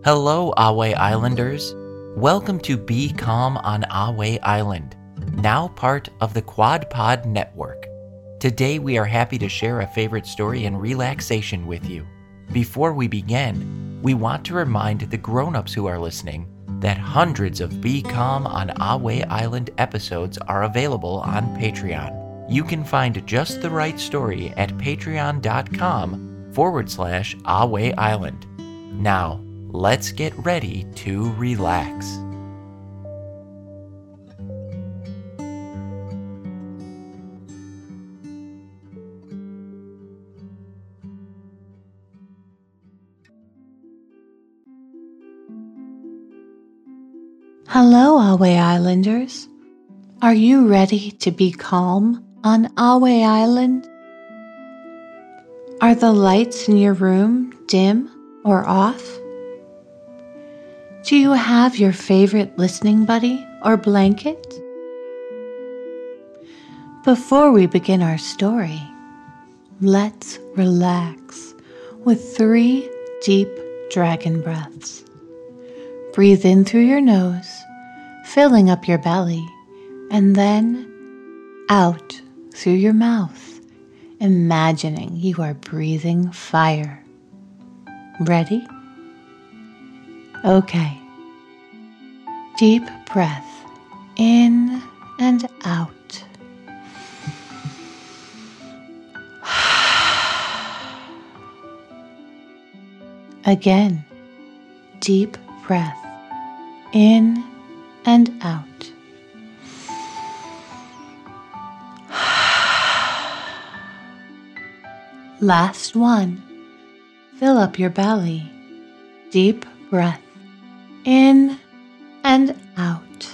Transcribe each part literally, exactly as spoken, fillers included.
Hello, Ahway Islanders. Welcome to Be Calm on Ahway Island, now part of the Quad Pod Network. Today we are happy to share a favorite story and relaxation with you. Before we begin, we want to remind the grown-ups who are listening that hundreds of Be Calm on Ahway Island episodes are available on Patreon. You can find just the right story at patreon.com forward slash Ahway Island. Now, let's get ready to relax. Hello, Ahway Islanders. Are you ready to be calm on Ahway Island? Are the lights in your room dim or off? Do you have your favorite listening buddy or blanket? Before we begin our story, let's relax with three deep dragon breaths. Breathe in through your nose, filling up your belly, and then out through your mouth, imagining you are breathing fire. Ready? Okay. Deep breath in and out. Again, deep breath in and out. Last one. Fill up your belly. Deep breath in and out.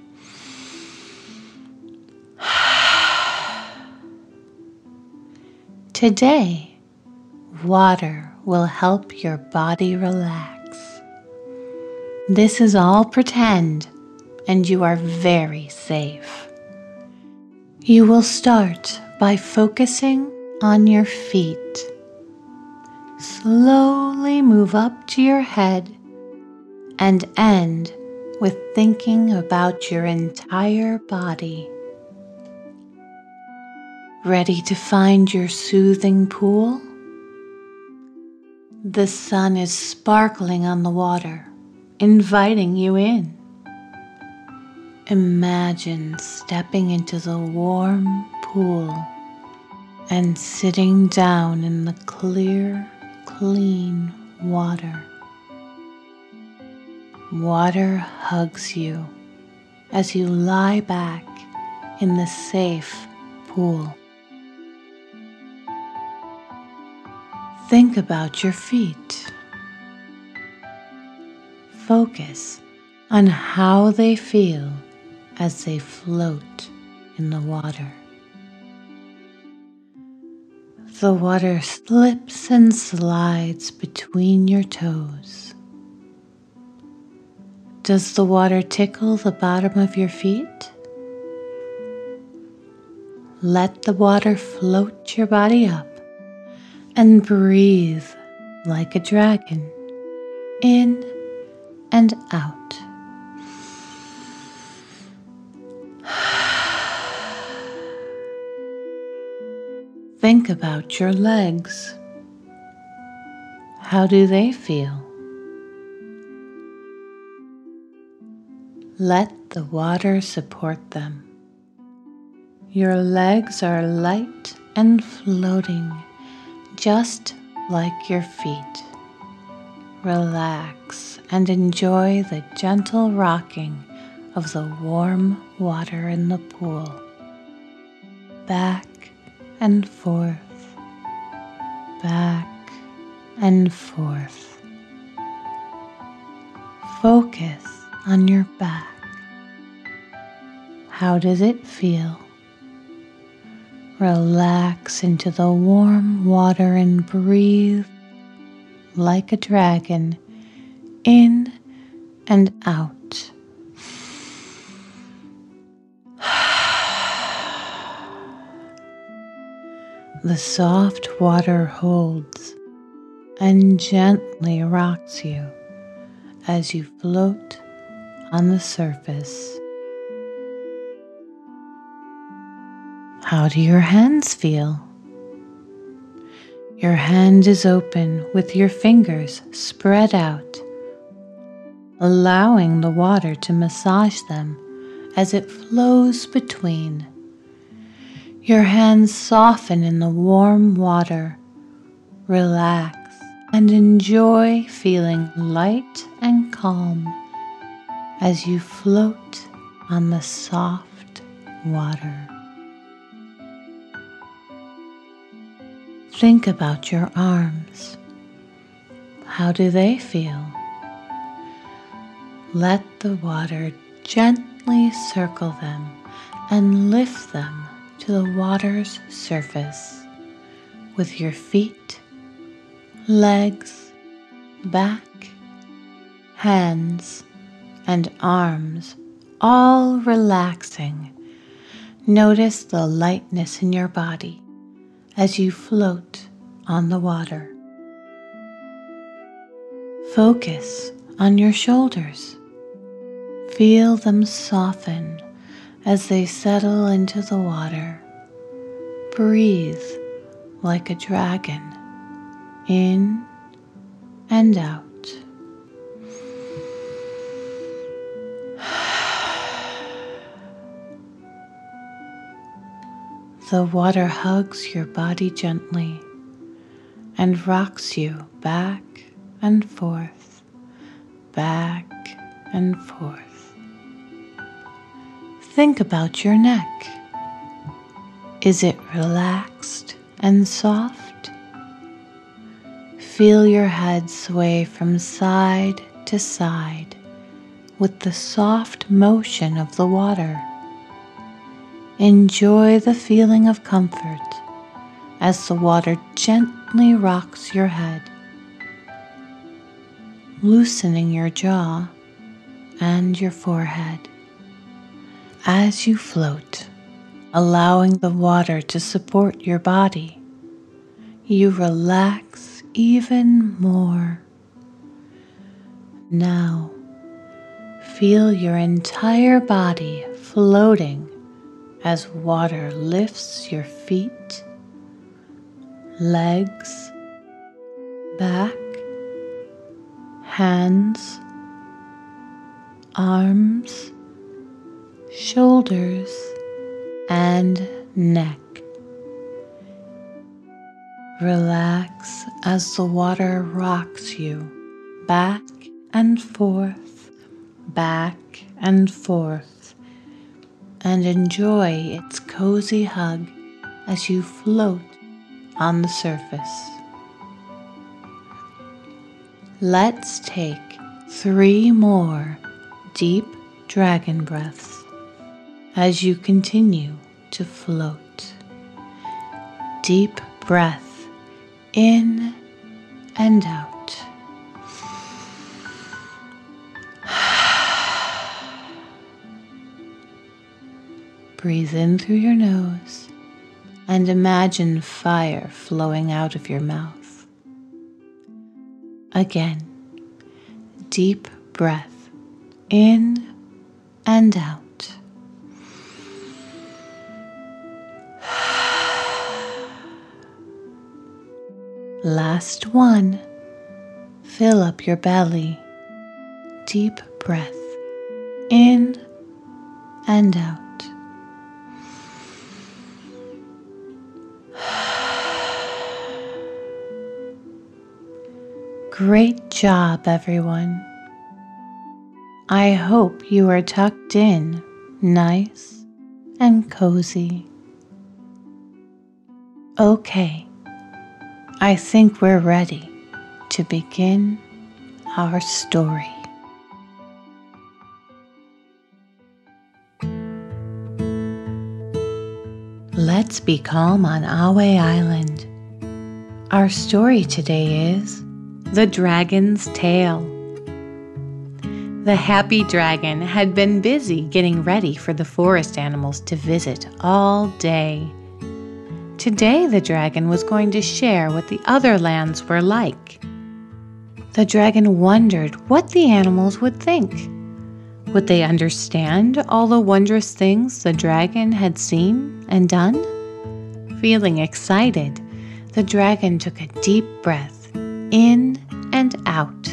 Today, water will help your body relax. This is all pretend, and you are very safe. You will start by focusing on your feet. Slowly move up to your head and end with thinking about your entire body. Ready to find your soothing pool? The sun is sparkling on the water, inviting you in. Imagine stepping into the warm pool and sitting down in the clear, clean water. Water hugs you as you lie back in the safe pool. Think about your feet. Focus on how they feel as they float in the water. The water slips and slides between your toes. Does the water tickle the bottom of your feet? Let the water float your body up and breathe like a dragon, in and out. Think about your legs. How do they feel? Let the water support them. Your legs are light and floating, just like your feet. Relax and enjoy the gentle rocking of the warm water in the pool. Back and forth, back and forth. Focus on your back. How does it feel? Relax into the warm water and breathe like a dragon, in and out. The soft water holds and gently rocks you as you float on the surface. How do your hands feel? Your hand is open with your fingers spread out, allowing the water to massage them as it flows between. Your hands soften in the warm water. Relax and enjoy feeling light and calm as you float on the soft water. Think about your arms. How do they feel? Let the water gently circle them and lift them to the water's surface with your feet, legs, back, hands, and arms all relaxing. Notice the lightness in your body as you float on the water. Focus on your shoulders. Feel them soften as they settle into the water. Breathe like a dragon, in and out. The water hugs your body gently and rocks you back and forth, back and forth. Think about your neck. Is it relaxed and soft? Feel your head sway from side to side with the soft motion of the water. Enjoy the feeling of comfort as the water gently rocks your head, loosening your jaw and your forehead. As you float, allowing the water to support your body, you relax even more. Now, feel your entire body floating as water lifts your feet, legs, back, hands, arms, shoulders, and neck. Relax as the water rocks you back and forth, back and forth, and enjoy its cozy hug as you float on the surface. Let's take three more deep dragon breaths as you continue to float. Deep breath in and out. Breathe in through your nose and imagine fire flowing out of your mouth. Again, deep breath in and out. Last one. Fill up your belly. Deep breath in and out. Great job, everyone. I hope you are tucked in, nice and cozy. Okay, I think we're ready to begin our story. Let's be calm on Ahway Island. Our story today is The Dragon's Tale. The happy dragon had been busy getting ready for the forest animals to visit all day. Today the dragon was going to share what the other lands were like. The dragon wondered what the animals would think. Would they understand all the wondrous things the dragon had seen and done? Feeling excited, the dragon took a deep breath in and out.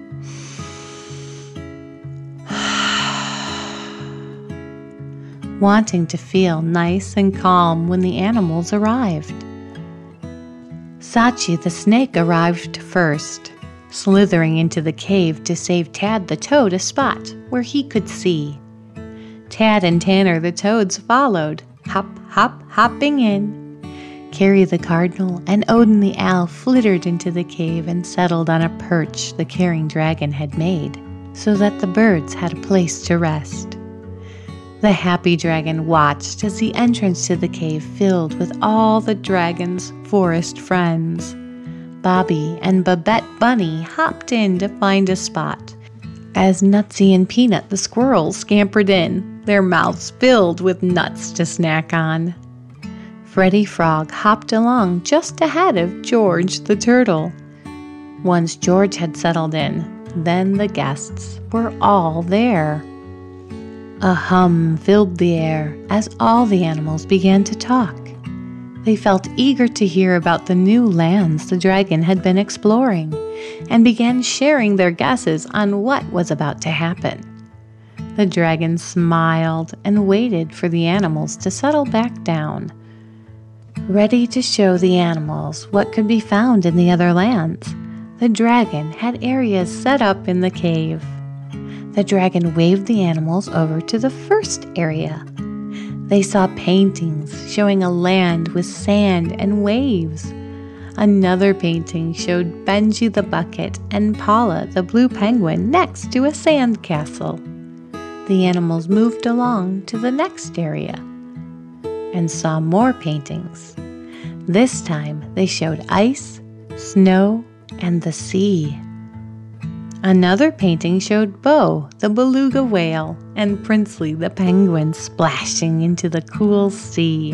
Wanting to feel nice and calm when the animals arrived. Sachi the snake arrived first, slithering into the cave to save Tad the toad a spot where he could see. Tad and Tanner the toads followed, hop, hop, hopping in. Carrie the cardinal and Odin the owl flittered into the cave and settled on a perch the caring dragon had made, so that the birds had a place to rest. The happy dragon watched as the entrance to the cave filled with all the dragon's forest friends. Bobby and Babette Bunny hopped in to find a spot, as Nutsy and Peanut the squirrels scampered in, their mouths filled with nuts to snack on. Freddie Frog hopped along just ahead of George the turtle. Once George had settled in, then the guests were all there. A hum filled the air as all the animals began to talk. They felt eager to hear about the new lands the dragon had been exploring, and began sharing their guesses on what was about to happen. The dragon smiled and waited for the animals to settle back down, ready to show the animals what could be found in the other lands. The dragon had areas set up in the cave. The dragon waved the animals over to the first area. They saw paintings showing a land with sand and waves. Another painting showed Benji the bucket and Paula the blue penguin next to a sand castle. The animals moved along to the next area and saw more paintings. This time they showed ice, snow, and the sea. Another painting showed Bo, the beluga whale, and Princely, the penguin, splashing into the cool sea.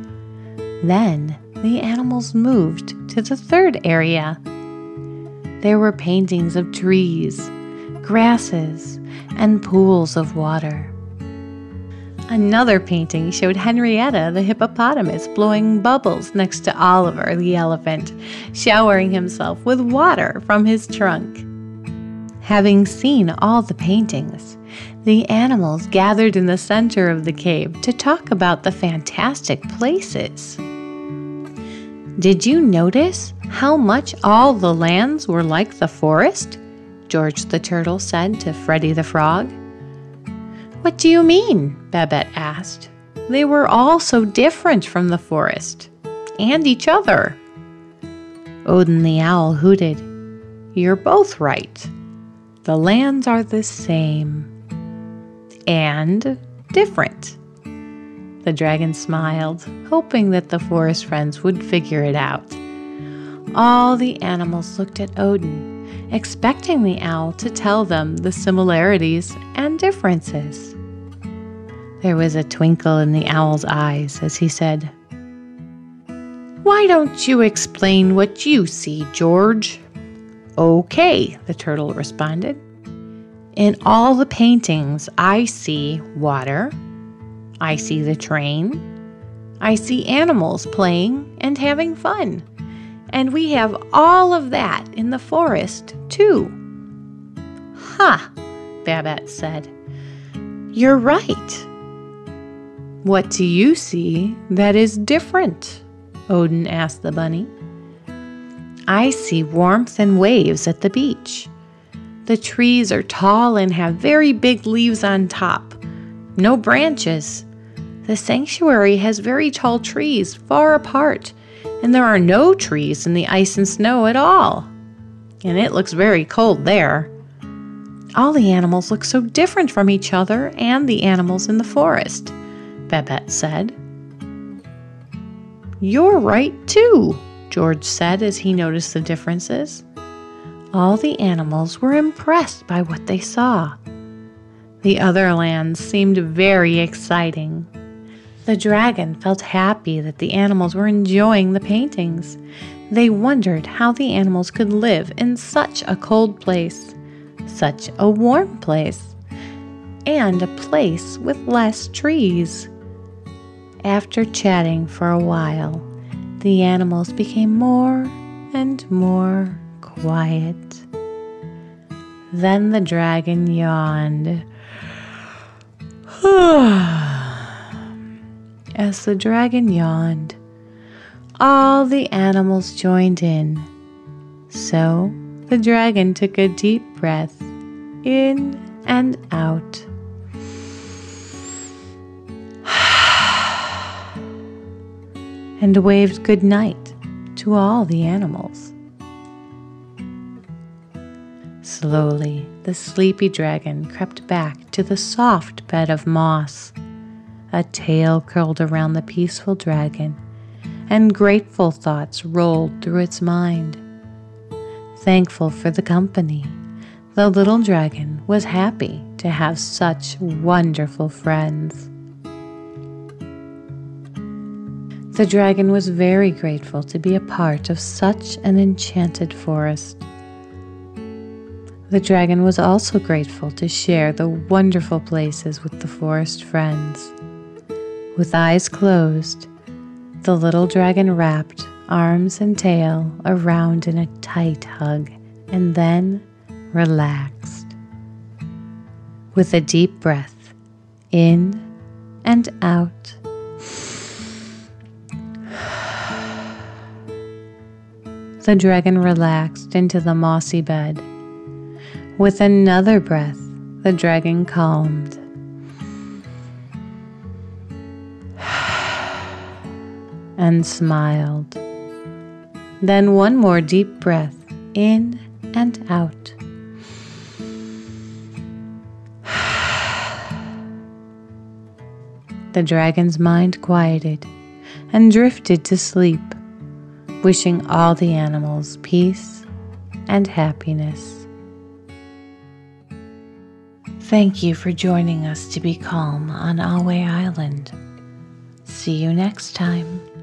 Then the animals moved to the third area. There were paintings of trees, grasses, and pools of water. Another painting showed Henrietta, the hippopotamus, blowing bubbles next to Oliver, the elephant, showering himself with water from his trunk. Having seen all the paintings, the animals gathered in the center of the cave to talk about the fantastic places. Did you notice how much all the lands were like the forest? George the turtle said to Freddie the frog. What do you mean? Babette asked. They were all so different from the forest, and each other. Odin the owl hooted. You're both right. The lands are the same and different. The dragon smiled, hoping that the forest friends would figure it out. All the animals looked at Odin, expecting the owl to tell them the similarities and differences. There was a twinkle in the owl's eyes as he said, "Why don't you explain what you see, George?" "Okay," the turtle responded. "In all the paintings, I see water. I see the train. I see animals playing and having fun. And we have all of that in the forest, too." "Ha," Babette said. "You're right." "What do you see that is different?" Odin asked the bunny. "I see warmth and waves at the beach. The trees are tall and have very big leaves on top. No branches. The sanctuary has very tall trees far apart, and there are no trees in the ice and snow at all. And it looks very cold there. All the animals look so different from each other and the animals in the forest," Babette said. "You're right, too," George said as he noticed the differences. All the animals were impressed by what they saw. The other lands seemed very exciting. The dragon felt happy that the animals were enjoying the paintings. They wondered how the animals could live in such a cold place, such a warm place, and a place with less trees. After chatting for a while, the animals became more and more quiet. Then the dragon yawned. As the dragon yawned, all the animals joined in. So the dragon took a deep breath in and out. And waved good night to all the animals. Slowly, the sleepy dragon crept back to the soft bed of moss. A tail curled around the peaceful dragon, and grateful thoughts rolled through its mind. Thankful for the company, the little dragon was happy to have such wonderful friends. The dragon was very grateful to be a part of such an enchanted forest. The dragon was also grateful to share the wonderful places with the forest friends. With eyes closed, the little dragon wrapped arms and tail around in a tight hug and then relaxed. With a deep breath in and out, the dragon relaxed into the mossy bed. With another breath, the dragon calmed. And smiled. Then one more deep breath in and out. The dragon's mind quieted and drifted to sleep, wishing all the animals peace and happiness. Thank you for joining us to be calm on Ahway Island. See you next time.